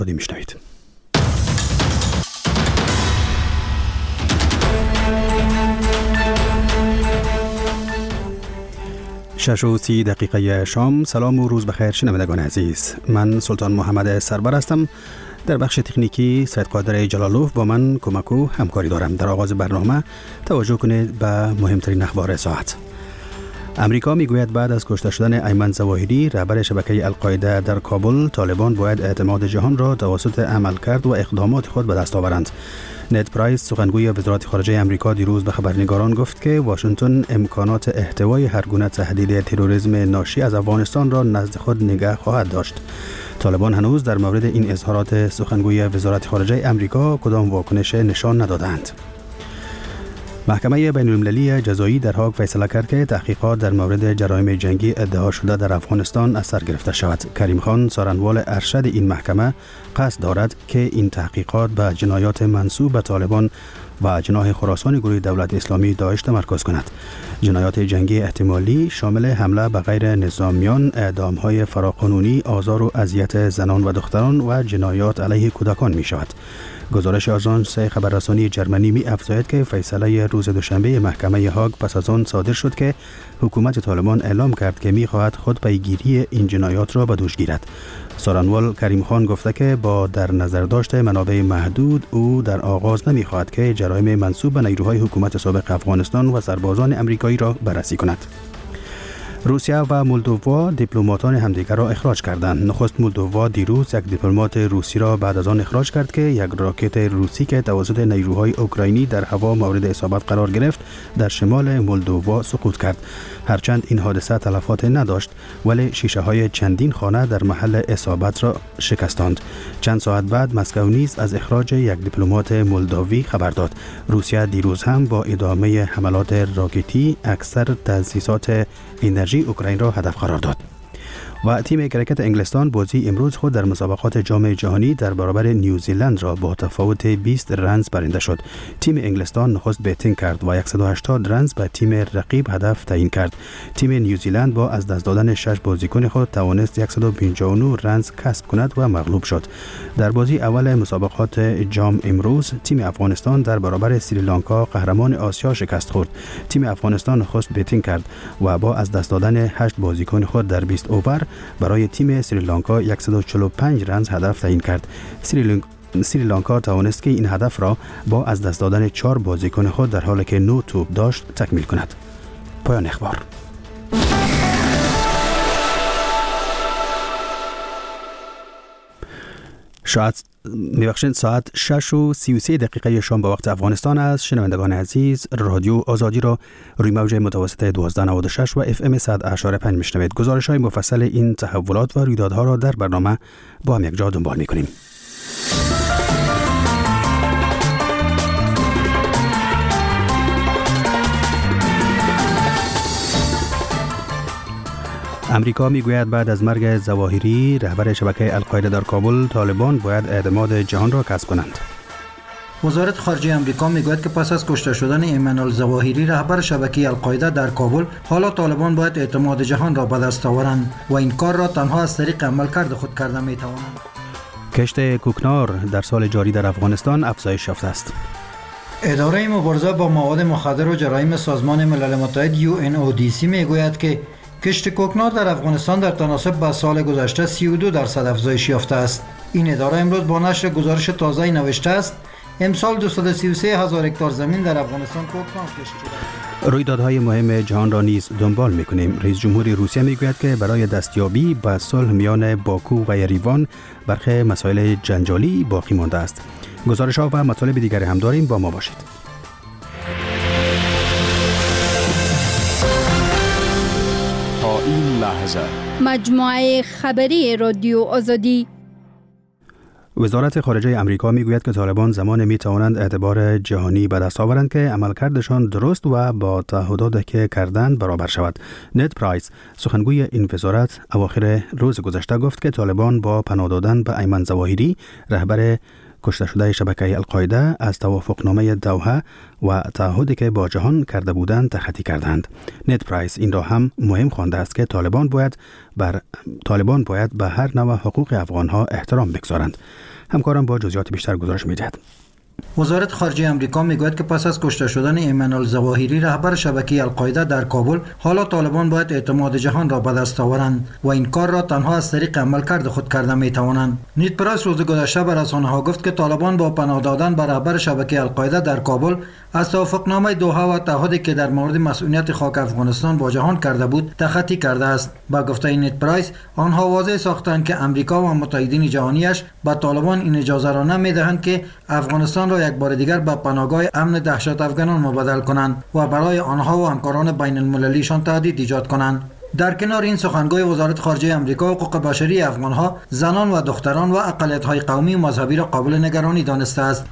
میشنوید. شش و 30 دقیقه شام. سلام و روز بخیر شنوندگان عزیز. من سلطان محمد سربر هستم. در بخش تکنیکی سید قادر جلالوف با من کمک و همکاری دارم. در آغاز برنامه توجه کنید به مهمترین اخبار ساعت. امریکا میگوید بعد از کشته شدن ایمن ظواهری رهبر شبکه القاعده در کابل، طالبان باید اعتماد جهان را توسط عملکرد و اقدامات خود به دست آورند. نت پرایس سخنگوی وزارت خارجه امریکا دیروز به خبرنگاران گفت که واشنگتن امکانات احتوای هر گونه تهدید تروریسم ناشی از افغانستان را نزد خود نگه خواهد داشت. طالبان هنوز در مورد این اظهارات سخنگوی وزارت خارجه امریکا کدام واکنش نشان ندادند. محکمه بین‌المللی جزایی در هاگ فیصله کرد که تحقیقات در مورد جرایم جنگی ادعا شده در افغانستان از سر گرفته شود. کریم خان سارنوال ارشد این محکمه قصد دارد که این تحقیقات به جنایات منسوب به طالبان و جناح خراسان گروه دولت اسلامی داعش تمرکز کند. جنایات جنگی احتمالی شامل حمله به غیر نظامیان، اعدام‌های فراقانونی، آزار و اذیت زنان و دختران و جنایات علیه کودکان می شود. گزارش آژانس خبررسانی جرمنی می افزاید که فیصله روز دوشنبه محکمه هاگ پس از آن صادر شد که حکومت طالبان اعلام کرد که می خواهد خود پیگیری این جنایات را به دوش گیرد. سارنوال کریم خان گفته که با در نظر داشته منابع محدود او در آغاز نمی خواهد که جرایم منسوب به نیروهای حکومت سابق افغانستان و سربازان امریکایی را بررسی کند. روسیه و مولدووا دیپلماتان همدیگر را اخراج کردند. نخست مولدووا دیروز یک دیپلمات روسی را بعد از آن اخراج کرد که یک راکت روسی که توسط نیروهای اوکراینی در هوا مورد اصابت قرار گرفت در شمال مولدووا سقوط کرد. هرچند این حادثه تلفات نداشت ولی شیشه های چندین خانه در محل اصابت را شکستاند. چند ساعت بعد مسکو نیز از اخراج یک دیپلمات مولداوی خبر داد. روسیه دیروز هم با ادامه حملات راکتی اکثر تأسیسات انرژی اوکراین را هدف قرار داد. و تیم کرکت انگلستان بازی امروز خود در مسابقات جام جهانی در برابر نیوزیلند را با تفاوت 20 رنز برنده شد. تیم انگلستان نخست بیتینگ کرد و 180 رنز به تیم رقیب هدف تعیین کرد. تیم نیوزیلند با از دست دادن 6 بازیکن خود توانست 159 رنز کسب کند و مغلوب شد. در بازی اول مسابقات جام امروز تیم افغانستان در برابر سریلانکا قهرمان آسیا شکست خورد. تیم افغانستان نخست بیتینگ کرد و با از دست دادن 8 بازیکن خود در 20 اوور برای تیم سریلانکا 145 رنز هدف تعیین کرد. سریلانکا توانست که این هدف را با از دست دادن 4 بازیکن خود در حالی که 9 توپ داشت تکمیل کند. پایان اخبار. ساعت 6 و 33 دقیقه شام به وقت افغانستان است. شنوندگان عزیز، رادیو آزادی را روی موج متوسط 1296 و FM 100.5 میشنوید. گزارش های مفصل این تحولات و رویدادها را در برنامه با هم یک جا دنبال میکنیم. امریکا میگوید بعد از مرگ ظواهری رهبر شبکه القاعده در کابل، طالبان باید اعتماد جهان را کسب کنند. وزارت خارجه امریکا میگوید که پس از کشته شدن ایمن ظواهری رهبر شبکه القاعده در کابل، حالا طالبان باید اعتماد جهان را به دست آورند و این کار را تنها از طریق عملکرد خود کرده میتوانند. کشت کوکنار در سال جاری در افغانستان افزایش یافته است. اداره مبارزه با مواد مخدر و جرایم سازمان ملل متحد UNODC میگوید که کشت کوکنار در افغانستان در تناسب با سال گذشته 32% افزایش یافته است. این اداره امروز با نشر گزارش تازه‌ای نوشته است امسال 233,000 هکتار زمین در افغانستان کوکنار کشت شده. رویدادهای مهم جهان را نیز دنبال می‌کنیم. رئیس جمهور روسیه میگوید که برای دستیابی به صلح میان باکو و یریوان برخی مسائل جنجالی باقی مانده است. گزارش‌ها و مطالب دیگر هم داریم، با ما باشید. این لحظه مجموعه خبری رادیو آزادی. وزارت خارجه امریکا میگوید که طالبان زمان میتوانند اعتبار جهانی به دست آورند که عملکردشان درست و با تعهداتی که کردند برابر شود. نت پرایس سخنگوی این وزارت اواخر روز گذشته گفت که طالبان با پناه دادن به ایمن ظواهری رهبر کشته شده شبکه القاعده از توافقنامه دوحه و تعهدی که با جهان کرده بودند تخطی کردند. نت پرایس این را هم مهم خوانده است که طالبان باید به هر نوع حقوق افغانها احترام بگذارند. همکارم با جزئیات بیشتر گزارش می‌دهد. وزارت خارجه امریکا میگوید که پس از کشته شدن ایمن الظواهری رهبر شبکه القاعده در کابل، حالا طالبان باید اعتماد جهان را به دست آورند و این کار را تنها از طریق عملکرد خود کرده میتوانند. نیت پرایس روز گذشته به رسانه‌ها گفت که طالبان با پناه دادن به رهبر شبکه القاعده در کابل از توافقنامه دوحه و تعهدی که در مورد مسئولیت خاک افغانستان با جهان کرده بود تخطی کرده است. با گفته نیت پرایس، آنها واضح ساختند که امریکا و متحدین جهانیش به طالبان این اجازه را نمیدهند که افغانستان را یک بار دیگر به پناهگاه امن دهشت افغانان مبادل کنند و برای آنها و همکاران بین المللیشان تهدید ایجاد کنند. در کنار این، سخنگوی وزارت خارجه امریکا حقوق بشری افغانها، زنان و دختران و اقلیت‌های قومی و مذهبی را قابل نگرانی دانسته است.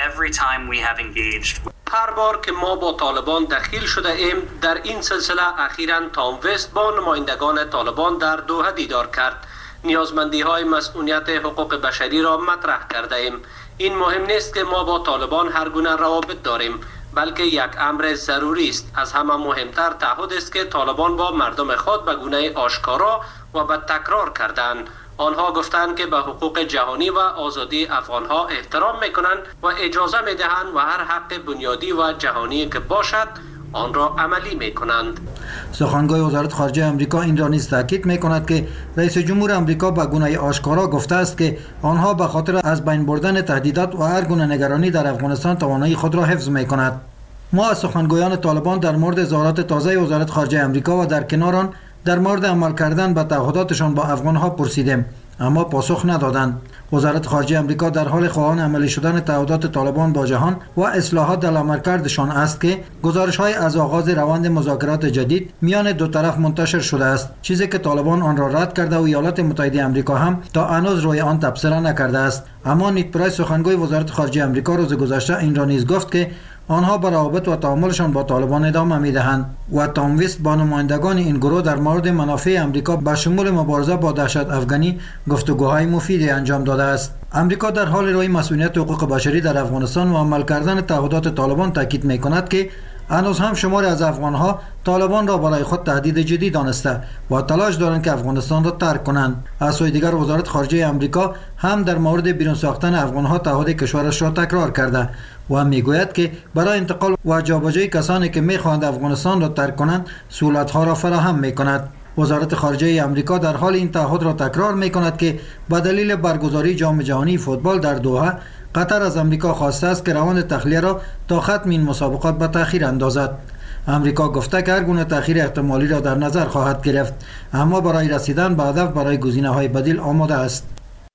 هر بار که ما با طالبان دخیل شده ایم، در این سلسله اخیراً تام وست با نمایندگان طالبان در دوحه دیدار کرد. نیازمندی های مسئولیت حقوق بشری را مطرح کرده ایم. این مهم نیست که ما با طالبان هر گونه روابط داریم، بلکه یک امر ضروری است. از همه مهمتر تعهد است که طالبان با مردم خود به گونه آشکارا و به تکرار کردند. آنها گفتند که به حقوق جهانی و آزادی افغانها احترام میکنند و اجازه میدهند و هر حق بنیادی و جهانی که باشد آن را عملی میکنند. سخنگوی وزارت خارجه امریکا این را نیز تاکید میکند که رئیس جمهور امریکا به گونه آشکارا گفته است که آنها به خاطر از بین بردن تهدیدات و هر گونه نگرانی در افغانستان توانایی خود را حفظ میکند. ما از سخنگویان طالبان در مورد اظهارات تازه وزارت خارجه امریکا و در کنار آن در مورد عمل کردن به تعهداتشان با افغانها پرسیدیم، اما پاسخ ندادند. وزارت خارجه امریکا در حال خواهان عملی شدن تعهدات طالبان با جهان و اصلاحات در عملکردشان است که گزارش‌های از آغاز روند مذاکرات جدید میان دو طرف منتشر شده است، چیزی که طالبان آن را رد کرده و ایالات متحده آمریکا هم تا هنوز روی آن تبصره نکرده است. اما نیت پرایس، سخنگوی وزارت خارجه امریکا، روز گذشته این را نیز گفت که آنها به روابط و تعاملشان با طالبان ادامه می‌دهند و تام وست با نمایندگان این گروه در مورد منافع امریکا به شمول مبارزه با دهشت افغانی گفتگوهای مفیدی انجام داده است. امریکا در حال روی مسئولیت حقوق بشری در افغانستان و عمل کردن تعهدات طالبان تاکید می‌کند که هنوز هم شماری از افغانها طالبان را برای خود تهدید جدی دانسته و تلاش دارند که افغانستان را ترک کنند. از سوی دیگر، وزارت خارجه امریکا هم در مورد بیرون ساختن افغانها تعهد کشورش را تکرار کرده و میگوید که برای انتقال و جابجایی کسانی که میخواهند افغانستان را ترک کنند سهولت‌ها را فراهم میکند. وزارت خارجه امریکا در حال این تعهد را تکرار میکند که به دلیل برگزاری جام جهانی فوتبال در دوحه، قطر از امریکا خواسته است که روند تخلیه را تا ختم این مسابقات به تأخیر اندازد. امریکا گفته که هر گونه تأخیر احتمالی را در نظر خواهد گرفت، اما برای رسیدن به هدف برای گزینه‌های بدیل آماده است.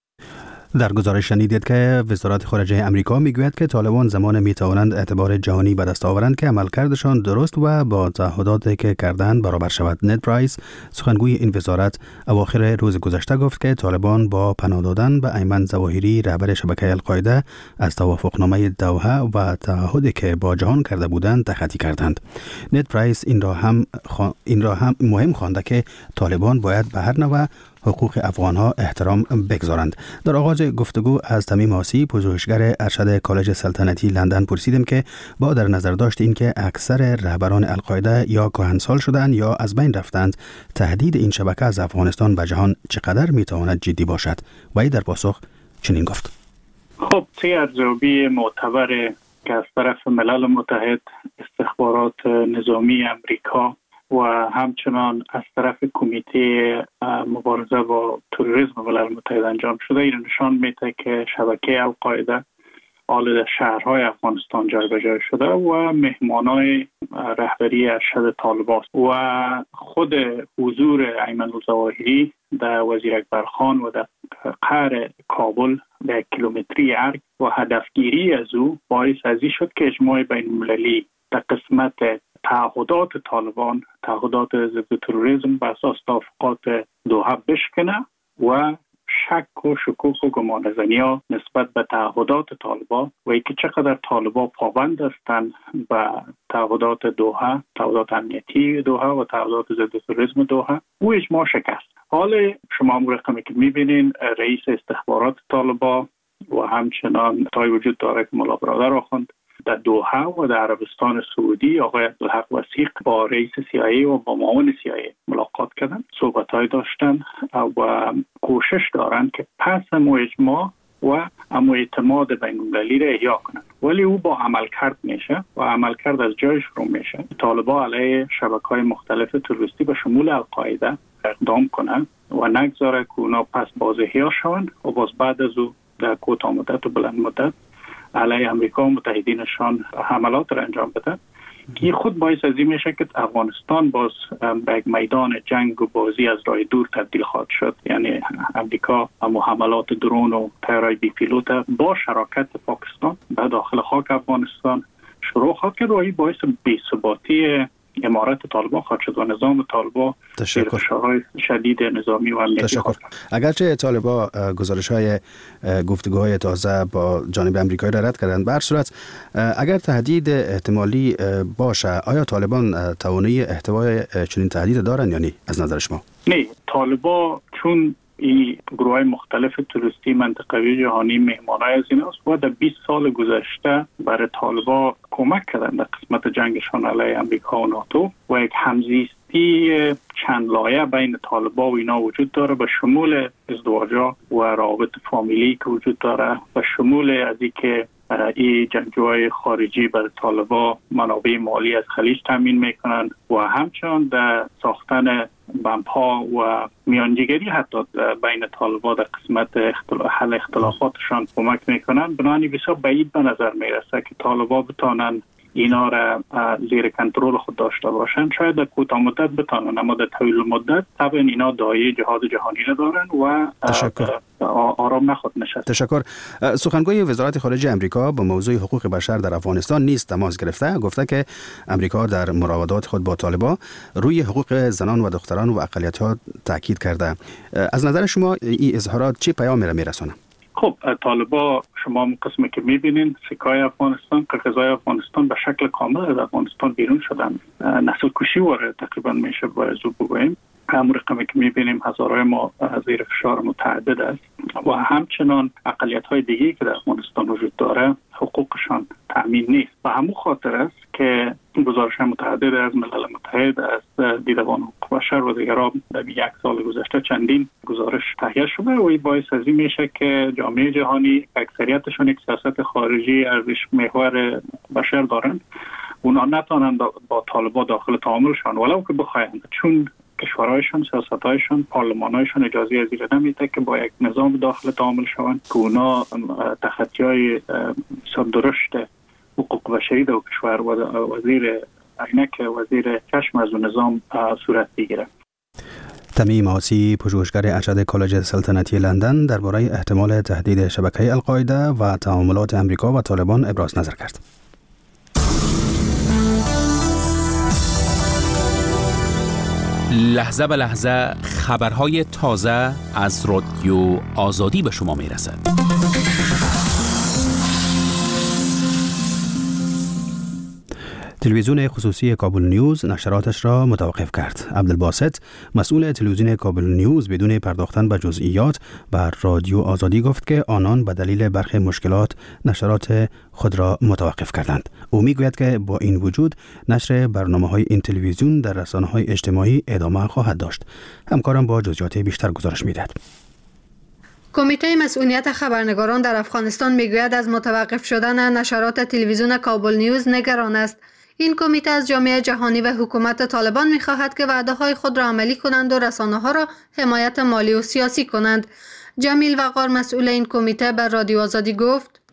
در گزارش شنیدید که وزارت خارجه امریکا میگوید که طالبان زمان میتوانند اعتبار جهانی به دست آورند که عملکردشان درست و با تعهداتی که کردند برابر شود. نت پرایس، سخنگوی این وزارت، اواخر روز گذشته گفت که طالبان با پناه دادن به ایمن ظواهری رهبر شبکه القاعده از توافقنامه دوحه و تعهدی که با جهان کرده بودند تخطی کردند. نت پرایس این را هم مهم خوانده که طالبان باید به هر نوع حقوق افغانها احترام بگذارند. در آغاز گفتگو از تمیم آسی، پژوهشگر ارشد کالج سلطنتی لندن، پرسیدیم که با در نظر داشت اینکه اکثر رهبران القاعده یا کهنسال شدند یا از بین رفتند، تهدید این شبکه از افغانستان به جهان چقدر میتواند جدی باشد؟ و ای در پاسخ چنین گفت: خب، طی ارزیابی معتبر که از طرف ملل متحد، استخبارات نظامی امریکا و همچنان از طرف کمیته مبارزه با تروریسم ملل متحد انجام شده، این نشان میده که شبکه القاعده حال در شهرهای افغانستان جایگزین شده و مهمانای رهبری ارشد طالبان و خود حضور ایمن الظواهری در وزیر اکبر خان و در قعر کابل به کیلومتری ارگ و هدفگیری از او باعث ازی شد که اجماع بین المللی در قسمت تعهدات طالبان، تعهدات ضد تروریسم بر اساس توافقات دوحه بشکنه و شک و شکوک و گمانه‌زنی‌ها نسبت به تعهدات طالبان و اینکه چقدر طالبان پابند هستند به تعهدات دوحه، تعهدات امنیتی دوحه و تعهدات ضد تروریسم دوحه، او اجماع شکست. حال شما هم رقمی که می‌بینین، رئیس استخبارات طالبان و همچنان تای وجود داره که ملا برادر آخوند در دوحه و در عربستان سعودی آقای عبدالحق وثیق با رئیس CIA و با معاون CIA ملاقات کردن، صحبت‌های داشتن و کوشش دارن که پس اجماع و اعتماد بین‌المللی را احیا کنند. ولی او با عملکرد میشه و عملکرد از جای شروع میشه. طالبان علیه شبکه‌های مختلف تروریستی به شمول القاعده اقدام کنند و نگذاره که اونا پس بازاحیا شوند و باز بعد از او در کوتاه مدت و بلند مدت علیه امریکا و متحدینشان حملات را انجام بدن. این خود باعث از این میشه که افغانستان باز به یک میدان جنگ و بازی از راه دور تبدیل خواهد شد. یعنی امریکا اما حملات درون و طیارهای بی پیلوت با شراکت پاکستان به داخل خاک افغانستان شروع خواهد کرد و این باعث بی‌ثباتی امارت طالبان خواهد شد و نظام طالبان فشارهای شدید نظامی و امنیتی خواهد. اگرچه طالبان گزارش‌های گفتگوهای تازه با جانب امریکایی را رد کردند، به هر صورت اگر تهدید احتمالی باشه، آیا طالبان توانایی احتوای چنین تهدید دارند یا نه از نظر شما؟ نه، طالبان چون این گروه‌های مختلف تروریستی منطقوی جهانی مهمانای از این است و در 20 سال گذشته برای طالبان کمک کردن در قسمت جنگشان علیه امریکا و ناتو و یک همزیستی چند لایه بین طالبان و اینا وجود داره، به شمول ازدواج‌ها و روابط فامیلی که وجود داره، به شمول از اینکه این جنگجوهای خارجی برای طالبان منابع مالی از خلیج تامین میکنن و همچنان در ساختن بمب‌ها و میانجیگری حتی بین طالبان در قسمت حل اختلافاتشان کمک میکنن. بنابراین بسیار بعید به نظر میرسه که طالبان بتانن اینا را زیر کنترل خود داشته باشن. شاید در کوتاه مدت بتانن، اما در طویل مدت طبعا اینا دایه جهاد جهانی را دارن و آرام نخود نشد. تشکر. سخنگوی وزارت خارجه امریکا با موضوع حقوق بشر در افغانستان نیز تماس گرفته، گفته که امریکا در مراودات خود با طالبان روی حقوق زنان و دختران و اقلیت‌ها تاکید کرده. از نظر شما این اظهارات چه پیامی را میرسونه؟ خب طالبان شما قسمی که میبینین سکای افغانستان، قرقزای افغانستان به شکل کامل از افغانستان بیرون شدن. نسل کشی وارد تقریبا میشه باید بگوییم. همون رقمی که میبینیم هزارهای ما زیر فشار متعدد است و همچنان اقلیت‌های دیگه که در افغانستان وجود داره حقوقشان تأمین نیست. و همون خاطر است که گزارش متعدد از ملل متحد، از دیدبان حقوق بشر و دیگران در یک سال گذشته چندین گزارش تهیه شده و این باعث از این میشه که جامعه جهانی اکثریتشون یک سیاست خارجی ارزش محور بشر دارن، اونا نتونن با طالبان داخل تعاملشان ولو که بخواهند، چون کشورهایشان، سیاستهایشان، پارلمانهایشان اجازه از این نمیده که با یک نظام داخل تعامل شوند که اونا تخطی‌های درشت حقوق بشری در کشور و وزیر عینک وزیر چشم از نظام صورت بگیره. تمیم آسی، پژوهشگر ارشد کالج سلطنتی لندن، درباره احتمال تهدید شبکه القاعده و تعاملات امریکا و طالبان ابراز نظر کرد. لحظه به لحظه خبرهای تازه از رادیو آزادی به شما میرسد. تلویزیون خصوصی کابل نیوز نشراتش را متوقف کرد. عبدالباسط، مسئول تلویزیون کابل نیوز، بدون پرداختن به جزئیات بر رادیو آزادی گفت که آنان به دلیل برخی مشکلات نشرات خود را متوقف کردند. او میگوید که با این وجود نشر برنامه‌های این تلویزیون در رسانه‌های اجتماعی ادامه خواهد داشت. همکارم با جزئیات بیشتر گزارش می‌دهد. کمیته مسئولیت خبرنگاران در افغانستان میگوید از متوقف شدن نشرات تلویزیون کابل نیوز نگران است. این کمیته از جامعه جهانی و حکومت طالبان می‌خواهد که وعده‌های خود را عملی کنند و رسانه‌ها را حمایت مالی و سیاسی کنند. جمیل وقار، مسئول این کمیته، بر رادیو آزادی گفت: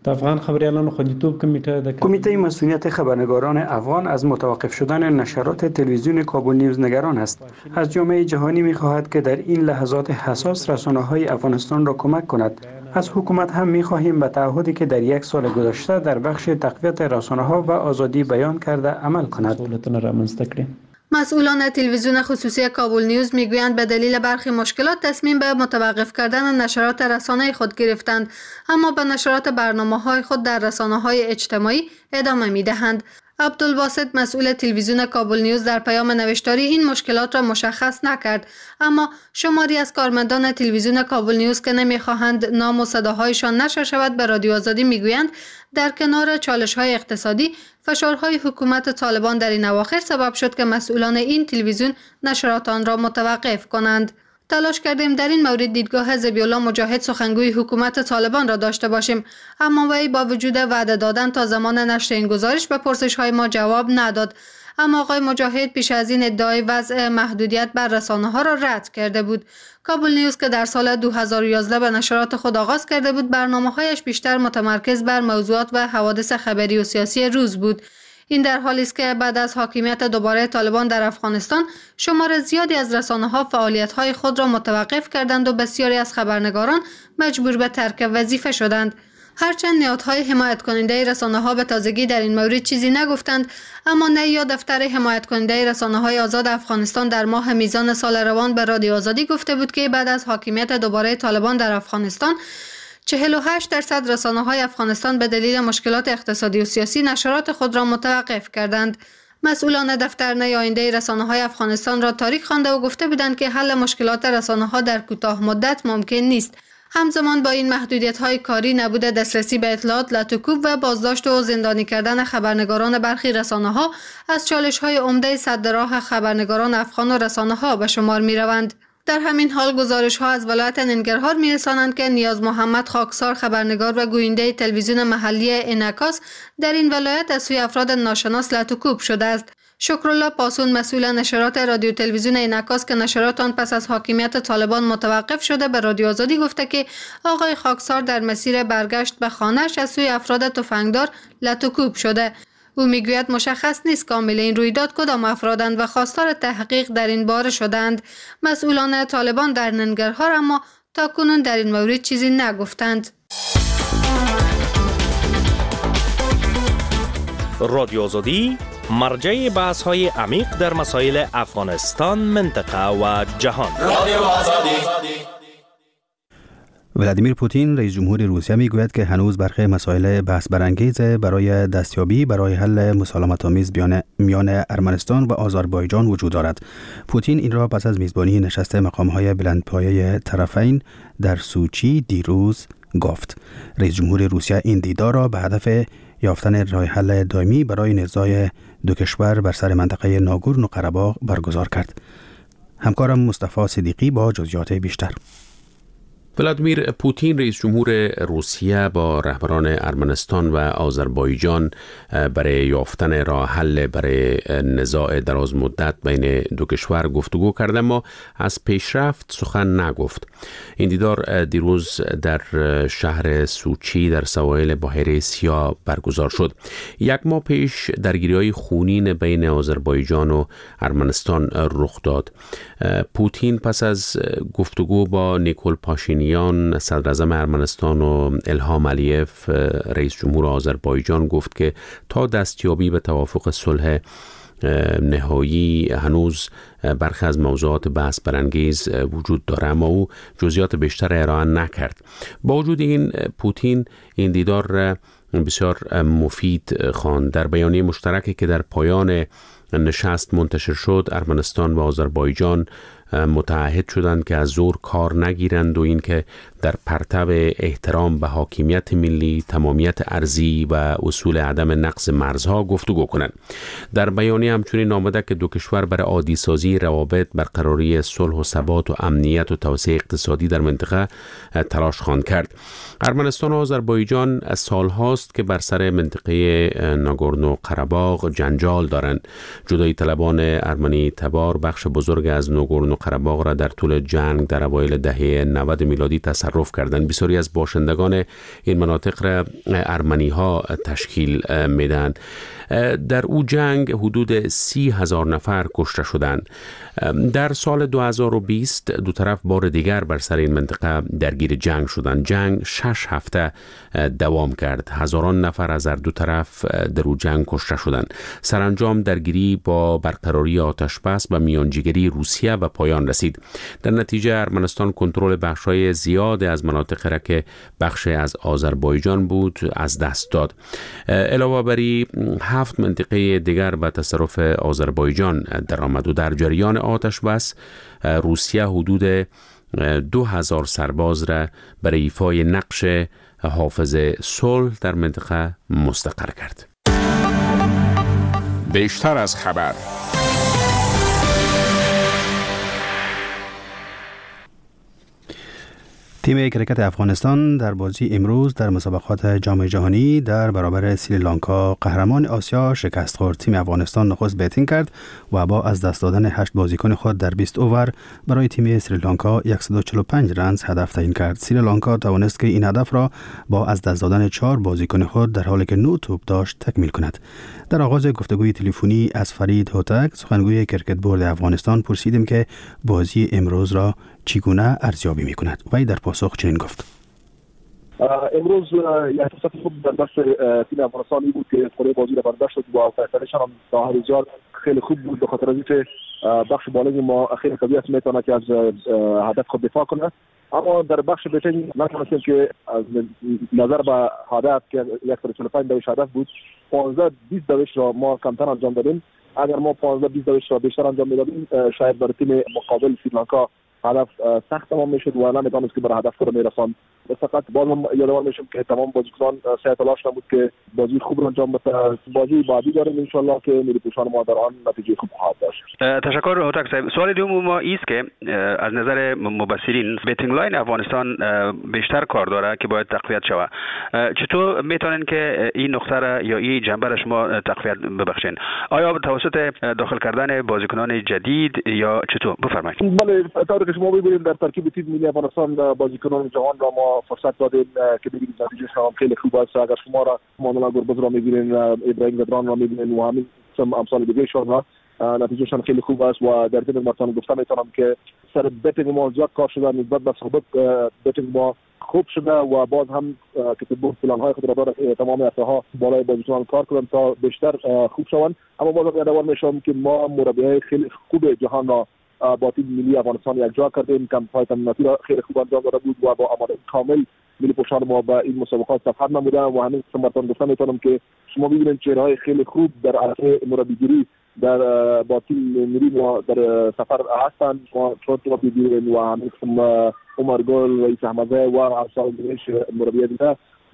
کمیته مسئولیت خبرنگاران افغان از متوقف شدن نشرات تلویزیون کابل نیوز نگران است. از جامعه جهانی می‌خواهد که در این لحظات حساس رسانه‌های افغانستان را کمک کند. از حکومت هم می‌خواهیم به تعهدی که در یک سال گذشته در بخش تقویت رسانه‌ها و آزادی بیان کرده عمل کند. مسئولان تلویزیون خصوصی کابل نیوز میگویند به دلیل برخی مشکلات تصمیم به متوقف کردن نشرات رسانه خود گرفتند، اما به نشرات برنامه‌های خود در رسانه‌های اجتماعی ادامه می‌دهند. عبدالباسط مسئول تلویزیون کابل نیوز در پیام نوشتاری این مشکلات را مشخص نکرد، اما شماری از کارمندان تلویزیون کابل نیوز که نمیخواهند نام و صداهایشان نشر شود به رادیو آزادی میگویند در کنار چالش‌های اقتصادی، فشارهای حکومت طالبان در این اواخر سبب شد که مسئولان این تلویزیون نشرات آن را متوقف کنند. تلاش کردیم در این مورد دیدگاه ذبیح‌الله مجاهد سخنگوی حکومت طالبان را داشته باشیم، اما وی با وجود وعده دادن تا زمان نشر این گزارش به پرسش‌های ما جواب نداد. اما آقای مجاهد پیش از این ادعای وضع محدودیت بر رسانه‌ها را رد کرده بود. کابل نیوز که در سال 2011 به نشرات خود آغاز کرده بود، برنامه‌هایش بیشتر متمرکز بر موضوعات و حوادث خبری و سیاسی روز بود. این در حالی است که بعد از حاکمیت دوباره طالبان در افغانستان، شمار زیادی از رسانه‌ها فعالیت‌های خود را متوقف کردند و بسیاری از خبرنگاران مجبور به ترک وظیفه شدند. هرچند نهادهای حمایت کننده رسانه‌ها به تازگی در این مورد چیزی نگفتند، اما نی یا دفتر حمایت کننده رسانه‌های آزاد افغانستان در ماه میزان سال روان به رادیو آزادی گفته بود که بعد از حاکمیت دوباره طالبان در افغانستان 48% رسانه‌های افغانستان به دلیل مشکلات اقتصادی و سیاسی نشرات خود را متوقف کردند. مسئولان دفتر نی آینده رسانه‌های افغانستان را تاریک خوانده و گفته بودند که حل مشکلات رسانه‌ها در کوتاه مدت ممکن نیست. همزمان با این محدودیت‌های کاری، نبود دسترسی به اطلاعات، لطوکوب و بازداشت و زندانی کردن خبرنگاران برخی رسانه‌ها از چالش‌های عمده سد راه خبرنگاران افغان و رسانه‌ها به شمار می‌روند. در همین حال گزارش‌ها از ولایت ننگرهار می‌رسانند که نیاز محمد خاکسار، خبرنگار و گوینده تلویزیون محلی انعکاس، در این ولایت از سوی افراد ناشناس لطوکوب شده است. شکرالله پاسون مسئول نشرات رادیو تلویزیون انعکاس که نشرات آن پس از حاکمیت طالبان متوقف شده به رادیو آزادی گفته که آقای خاکسار در مسیر برگشت به خانه‌اش از سوی افراد تفنگدار لطوکوب شده. او میگوید مشخص نیست کامل این رویداد کدام افرادند و خواستار تحقیق در این باره شدند. مسئولان طالبان در ننگرهار اما تاکنون در این مورد چیزی نگفتند. رادیو آزادی مرجع بحث‌های عمیق در مسائل افغانستان، منطقه و جهان. رادیو آزادی. ولادیمیر پوتین رئیس جمهور روسیه میگوید که هنوز برخی مسائل بحث برانگیز برای دستیابی برای حل مسالمت‌آمیز میان ارمنستان و آذربایجان وجود دارد. پوتین این را پس از میزبانی نشست مقام‌های بلندپایه طرفین در سوچی دیروز گفت. رئیس جمهور روسیه این دیدار را به هدف یافتن راه حل دائمی برای نزاع دو کشور بر سر منطقه ناگورنو قره‌باغ برگزار کرد. همکارم مصطفی صدیقی با جزئیات بیشتر. ولادیمیر پوتین رئیس جمهور روسیه با رهبران ارمنستان و آذربایجان برای یافتن راه حل برای نزاع دراز مدت بین دو کشور گفتگو کرد، اما از پیشرفت سخن نگفت. این دیدار دیروز در شهر سوچی در سواحل بحیره سیاه برگزار شد. یک ماه پیش درگیری‌های خونین بین آذربایجان و ارمنستان رخ داد. پوتین پس از گفتگو با نیکول پاشینیان صدر اعظم ارمنستان و الهام علیف رئیس جمهور آذربایجان گفت که تا دستیابی به توافق صلح نهایی هنوز برخی از موضوعات بحث برانگیز وجود داره، اما او جزئیات بیشتر ارائه نکرد. با وجود این پوتین این دیدار را بسیار مفید خواند. در بیانیه مشترکی که در پایان نشست منتشر شد، ارمنستان و آذربایجان متعهد شدند که از زور کار نگیرند و اینکه در پرتو احترام به حاکمیت ملی، تمامیت ارضی و اصول عدم نقض مرزها گفتگو کنند. در بیانیه همچنین آمده که دو کشور برای عادی سازی روابط، برقراری صلح و ثبات و امنیت و توسعه اقتصادی در منطقه تلاش خواهند کرد. ارمنستان و آذربایجان از سالهاست که بر سر منطقه ناگورنو قره‌باغ جنجال دارند. جدایی طلبان ارمنی تبار بخش بزرگ از ناگورنو قره‌باغ را در طول جنگ در اوایل دهه 90 میلادی تصرف کردند. بسیاری از باشندگان این مناطق را ارمنی ها تشکیل میدن. در او جنگ حدود 30,000 نفر کشته شدند. در سال 2020 دو طرف بار دیگر بر سر این منطقه درگیر جنگ شدند. جنگ 6 هفته دوام کرد. هزاران نفر از هر دو طرف در او جنگ کشته شدند. سرانجام درگیری با برقراری آتش بس و میانجیگری روسیه و پایان پایان رسید. در نتیجه ارمنستان کنترل بخش‌های زیاد از مناطق را که بخش از آذربایجان بود از دست داد. علاوه بر 7 منطقه دیگر به تصرف آذربایجان درآمد و در جریان آتش بس روسیه حدود 2000 سرباز را برای ایفای نقش حافظ صلح در منطقه مستقر کرد. بیشتر از خبر. تیم کرکت افغانستان در بازی امروز در مسابقات جام جهانی در برابر سریلانکا قهرمان آسیا شکست خورد. تیم افغانستان نخست بیتینگ کرد و با از دست دادن 8 بازیکن خود در 20 اوور برای تیم سریلانکا 145 رنز هدف تعیین کرد. سریلانکا توانست که این هدف را با از دست دادن 4 بازیکن خود در حالی که 9 توپ داشت تکمیل کند. در آغاز گفتگوی تلفنی از فرید هوتک سخنگوی کرکت بورد افغانستان پرسیدیم که بازی امروز را چگونه ارزیابی می‌کند. وی در پاسخ چنین گفت: امروز یک فرصت خوب در دست تیم افغانستانی بود که خود بازی را برداشت شد و فیصله‌شان هم تا هر جا خیلی خوب بود، به خاطر اینکه بخش بالای ما خیلی طبیعت میتونه که از هدف خود دفاع کنه، اما در بخش بیتینگ نتونستیم که از نظر به هدف که 145 دوش هدف بود 15-20 دوش را ما کمتر انجام دادیم. اگر ما 15-20 دوش را بیشتر انجام میدادیم شاید برای تیم مقابل سریلانکا هدف سخت تمام میشد و نمیتونست که بر هدف خود میرساند. فقط باز هم یادآور میشم که تمام بازیکنان سعی تلاش نمود که بازی خوب را انجام بده. بازی بعدی داریم ان شاء الله که نیروی پوشان ما در آن نتیجه خوب خواهد داشت. تشکر هوتک صاحب. سوال دوم ما است که از نظر مبصرین بیتینگ لاین افغانستان بیشتر کار داره که باید تقویت شود. چطور میتونن که این نقطه را یا این جنبه را شما تقویت ببخشین؟ آیا توسط داخل کردن بازیکنان جدید یا چطور؟ بفرمایید. بله، طوری که شما می‌بینید در ترکیب تیم ملی افغانستان بازیکنان جوان را ما فرصت دادیم که ببینید نتیجه هم خیلی خوب است. اگر شما را مانولا گربز را می‌بینید، ابراهیم زدران را می‌بینید و همین امثال دیگه شما نتیجهشان خیلی خوب است و در ضمن مرتبط گفتم میتونم که سر بیتینگ ما زیاد کار شده، نسبت به صحبت بیتینگ ما خوب شده و باز هم که بود پلان‌های خود را داره تمام افرادها بالای بازیکنان کار کنند تا بیشتر خوب شوند. اما باز هم یادآور میشم که ما مربیای خیلی خوب جهان را با تیم ملی افغانستان یک جا کردیم. کمپ‌های تمریناتی را خیلی خوب انجام داده بود و با آمادگی کامل ملی پوشان ما به این مسابقات سفر نمودن و همین مرتبط گفتم میتونم که شما ببینید چهره‌های خیلی خوب در عرصه مربیگری در با تیم ملی ما در سفر هستند. ما چون تو ببینید و همین عمر گل، رئیس احمدزاده و افسر مربی دیگه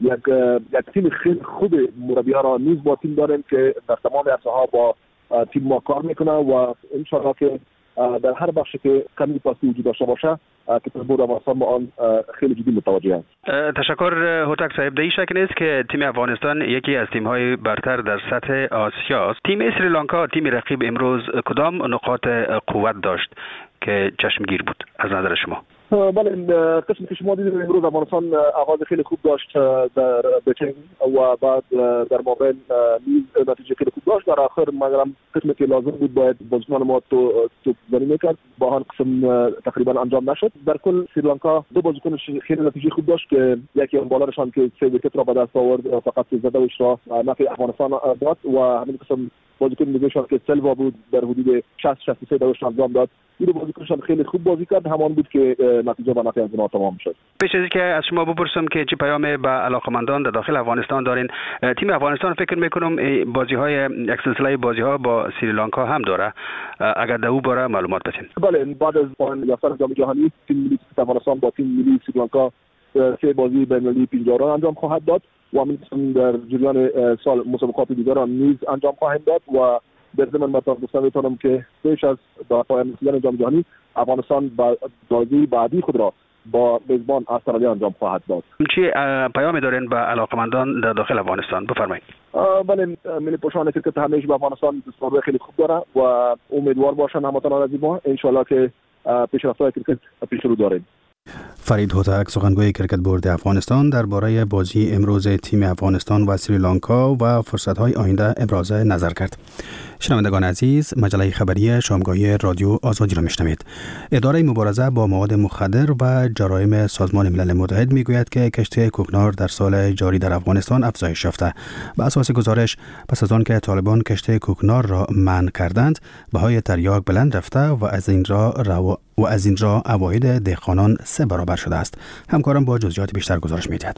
یک تیم خیلی خوب مربی‌ها را نیز با تیم داریم که در تمام عرصه‌ها با تیم ما کار میکنه و ان شاء الله که در هر بخشی که کمی پاسی وجود داشته باشه که بود افغانستان با آن خیلی جدی متوجه است. تشکر هوتک صاحب. در شک نیست که تیم افغانستان یکی از تیم‌های برتر در سطح آسیا است. تیم سریلانکا، تیم رقیب، امروز کدام نقاط قوت داشت که چشمگیر بود از نظر شما؟ بله، قسمی که شما دیدید امروز افغانستان آغاز خیلی خوب داشت در بیتینگ و بعد در مابین نیز نتیجه خیلی خوب داشت. در آخر مگرم قسمی که لازم بود باید بازیکن ما تو زنی میکرد با آن قسم تقریبا انجام نشد. در کل سریلانکا 2 بازیکن خیلی نتیجه خوب داشت که یکی اون بالارشان که 3 ویکت را به دست آورد فقط زدهش را نفع افغانستان داد و همین قسم بازیکن دیگه‌شان که سلوا بود در حدود 60-63 دوش انجام داد. این بازیکنشان خیلی خوب بازی کرد، همان بود که نتیجه به نفع از اونها تمام شد. پیش از اینکه از شما بپرسم که چه پیام به علاقمندان در داخل افغانستان دارین، تیم افغانستان فکر میکنم بازی‌های یک سلسله بازی‌ها با سریلانکا هم داره، اگر در او باره معلومات بدین. بله، بعد از پایان یافتن جام جهانی تیم ملی افغانستان با تیم ملی سریلانکا 3 بازی بین‌المللی 50 را انجام خواهد داد و همین در جریان سال مسابقات دیگر را نیز انجام خواهیم داد و در ضمن مطلب گفتم میتونم که پیش از پایان رسیدن جام جهانی افغانستان بازی بعدی خود را با میزبان استرالیا انجام خواهد داد. چه پیامی دارین به علاقمندان در داخل افغانستان؟ بفرمایید. بله، ملی پوشان کرکت همیشه به افغانستان دستور خیلی خوب داره و امیدوار باشن هموطنان عزیز ما ان شاء الله که پیشرفت‌های کرکت پیش رو داریم. فرید هوتک سخنگوی کرکت بورد افغانستان درباره بازی امروز تیم افغانستان و سریلانکا و فرصت‌های آینده ابراز نظر کرد. شنوندگان عزیز، مجله خبری شامگاهی رادیو آزادی را میشنوید. اداره مبارزه با مواد مخدر و جرایم سازمان ملل متحد میگوید که کشتی کوکنار در سال جاری در افغانستان افزایش یافته. به اساس گزارش، پس از آن که طالبان کشتی کوکنار را منع کردند، بهای تریاک بلند رفته و از این را عواید دهقانان 3 برابر شده است. همکارم با جزئیات بیشتر گزارش می‌دهد.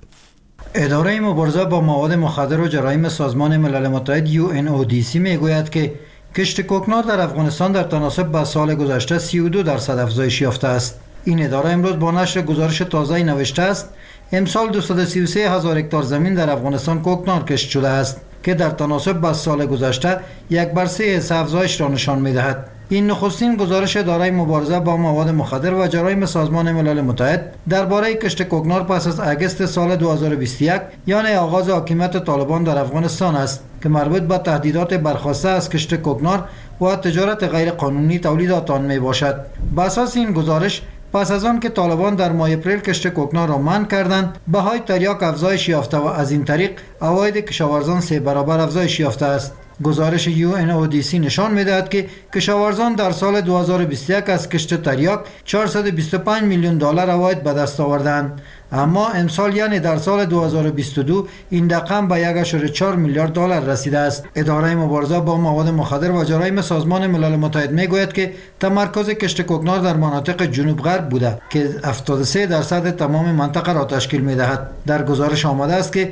اداره مبارزه با مواد مخدر و جرایم سازمان ملل متحد UNODC میگوید که کشت کوکنار در افغانستان در تناسب با سال گذشته 32% افزایش یافته است. این اداره امروز با نشر گزارش تازه‌ای نوشته است امسال 233,000 هکتار زمین در افغانستان کوکنار کشت شده است که در تناسب با سال گذشته 1/3 افزایش را نشان می‌دهد. این نخستین گزارش اداره مبارزه با مواد مخدر و جرایم سازمان ملل متحد درباره کشت کوکنار پس از اگست سال 2021 یعنی آغاز حاکمیت طالبان در افغانستان است که مربوط به تهدیدات برخاسته از کشت کوکنار و تجارت غیر قانونی تولیدات آن می باشد. بر اساس این گزارش، پس از آن که طالبان در ماه اپریل کشت کوکنار را منع کردند، بهای تریاک افزایش یافته و از این طریق عواید کشاورزان 3 برابر افزایش یافته است. گزارش UNODC نشان می‌دهد که کشاورزان در سال 2021 از کشت تریاک 425 میلیون دلار عواید به دست آوردند، اما امسال یعنی در سال 2022 این رقم به 1.4 میلیارد دلار رسیده است. اداره مبارزه با مواد مخدر و جرایم سازمان ملل متحد میگوید که تمرکز کشت کوکنار در مناطق جنوب غرب بوده که 73% تمام منطقه را تشکیل می‌دهد. در گزارش آمده است که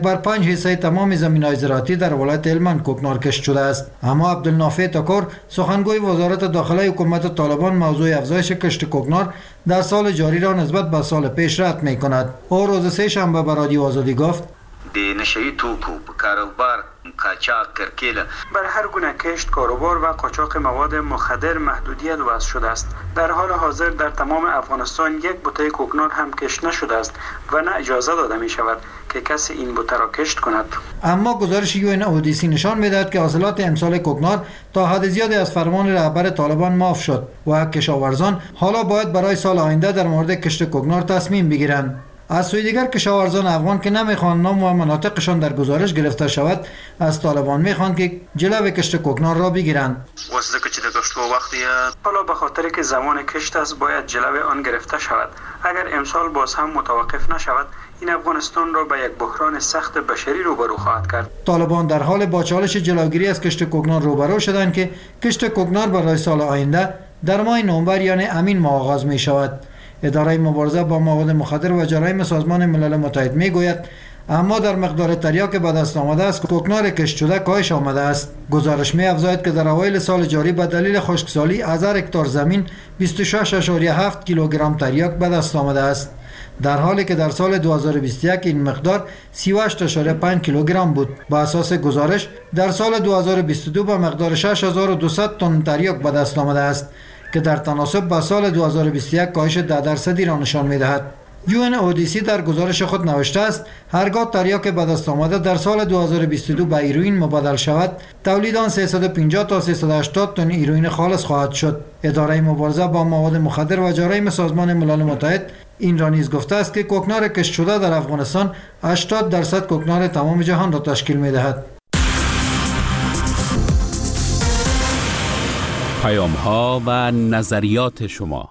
1/5 تمام زمین‌های زراعتی در ولایت هلمند کوکنار کشت شده است. اما عبدالنافع تکور، سخنگوی وزارت داخله حکومت طالبان، موضوع افزایش کشت کوکنار در سال جاری را نسبت به سال پیش رد می کند. او روز 3 شنبه به رادیو آزادی گفت: د نشئی توکو کاروبار قاچاق کرکیل بر هر گونه کشت، کاروبار و قاچاق مواد مخدر محدودیت وضع شده است. در حال حاضر در تمام افغانستان یک بوته کوکنار هم کشت نشده است و نه اجازه داده می شود که کسی این بوته را کشت کند. اما گزارش UNODC نشان می‌دهد که حاصلات امسال کوکنار تا حد زیادی از فرمان رهبر طالبان معاف شد و کشاورزان حالا باید برای سال آینده در مورد کشت کوکنار تصمیم بگیرند. از سوی دیگر کشاورزان افغان که نمیخوان نام و مناطقشان در گزارش گرفته شود، از طالبان میخوان که جلوی کشت کوکنار را بگیرند. حالا به خاطر که زمان کشت است باید جلوی آن گرفته شود. اگر امسال باز هم متوقف نشود، این افغانستان را به یک بحران سخت بشری روبرو خواهد کرد. طالبان در حال با چالش جلوگیری از کشت کوکنار روبرو شدند که کشت کوکنار برای سال آینده در ماه نوامبر یعنی امین ماه آغاز می شود. اداره مبارزه با مواد مخدر و جرایم سازمان ملل متحد میگوید اما در مقدار تریاک به دست آمده است کوکنار کشت شده کاهش آمده است. گزارش می افزاید که در اوایل سال جاری به دلیل خشکسالی از هر هکتار زمین 26.7 کیلوگرم تریاک به دست آمده است، در حالی که در سال 2021 این مقدار 38.5 کیلوگرم بود. با اساس گزارش در سال 2022 به مقدار 6200 تن تریاک به دست آمده است که در تناسب با سال 2021 کاهش 10% را نشان می‌دهد. UNODC در گزارش خود نوشته است هرگاه تریاک به دست آمده در سال 2022 به هیروئین مبادل شود، تولید آن 350 تا 380 تن هیروئین خالص خواهد شد. اداره مبارزه با مواد مخدر و جرایم سازمان ملل متحد این را نیز گفته است که کوکنار کشت شده در افغانستان 80% کوکنار تمام جهان را تشکیل می‌دهد. پیام‌ها و نظریات شما.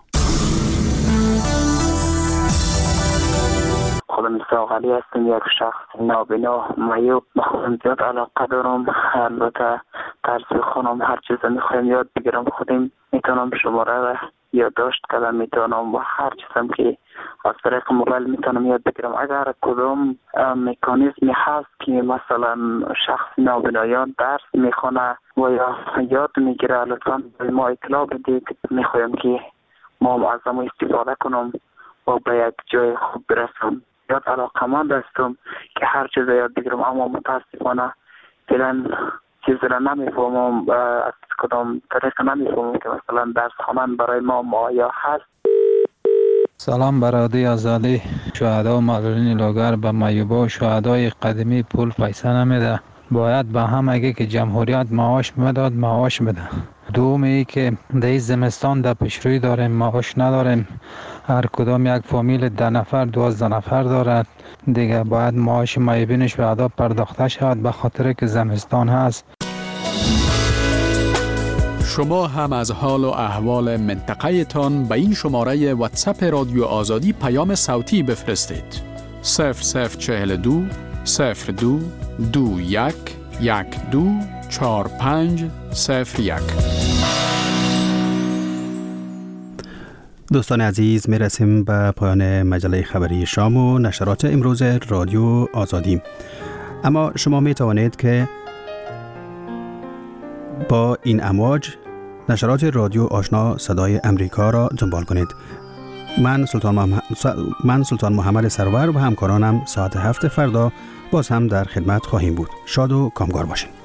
خودم اسحاق علی هستم، یک شخص نابینا معیوب. به خودم زیاد علاقه دارم، البته طرز خونم هر چیز میخوایم یاد بگیرم خودم میتونم شماره و یادداشت کردم میتونم و هر چیزم که از طریق موبایل میتونم یاد بگیرم. اگر کدام مکانیزمی هست که مثلا شخص نابینایان درس میخونه و یا یاد میگیره لطفا به ما اطلاع بدید. میخوایم که ما از ما استفاده کنم و به یک جای خوب برسم. یاد علاقمند هستم که هر چیز یاد بگیرم، اما متاسفانه فعلا چیز را نمیفهمم، از کدام طریق نمیفهمم که مثلا درس خواندن برای ما معایا هست. سلام برادری آزادی. شهدا و معلولین لاغر به معیوبا و شهدای قدیمی پول پیسه نمیده. باید به همه که جمهوریت معاش میداد معاش بده. دوم ای که در زمستان در پیشروی داریم، معاش نداریم. هر کدام یک فامیل 10 نفر 12 نفر دارد دیگه، باید معاش معیبینش به ادا پرداخته شود به خاطر که زمستان هست. شما هم از حال و احوال منطقه تان به این شماره واتساپ رادیو آزادی پیام صوتی بفرستید. 0042 02 21 12 45 01. دوستان عزیز، می رسیم به پایان مجله خبری شام و نشرات امروز رادیو آزادی. اما شما می توانید که با این امواج نشرات رادیو آشنا صدای امریکا را دنبال کنید. من سلطان محمد سرور و همکارانم ساعت 7 فردا باز هم در خدمت خواهیم بود. شاد و کامگار باشید.